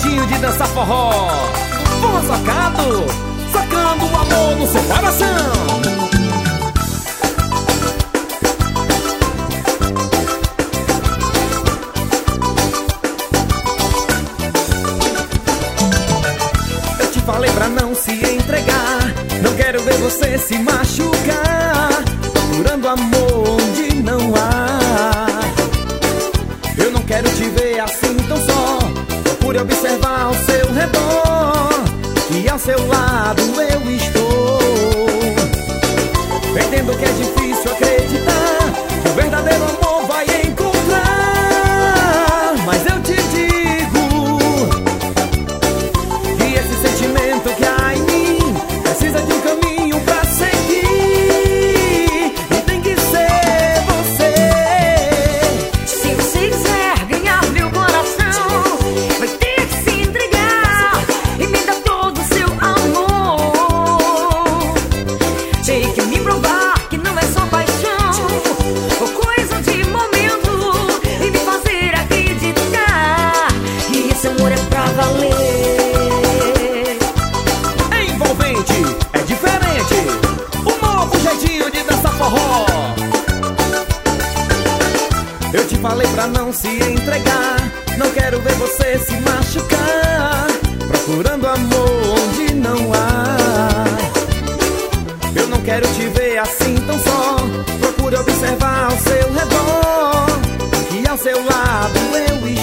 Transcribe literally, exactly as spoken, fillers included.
jeitinho de dançar forró. Forró socado, socando o amor no seu coração. Falei pra não se entregar, não quero ver você se machucar, procurando amor onde não há. Eu não quero te ver assim tão só, procure observar ao seu redor, que ao seu lado eu estou. Entendo que é difícil acreditar que o verdadeiro amor vai encontrar, mas eu te digo que esse sentimento que há em mim precisa de um caminho pra seguir, e tem que ser você. Se você quiser ganhar meu coração, vai ter que se entregar e me dar todo o seu amor. Tem que me provar que não é só paixão ou coisa de momento, e me fazer acreditar que esse amor é pra valer. É diferente, um novo jeitinho de dançar forró. Eu te falei pra não se entregar, não quero ver você se machucar, procurando amor onde não há. Eu não quero te ver assim tão só, procure observar ao seu redor, que ao seu lado eu estou.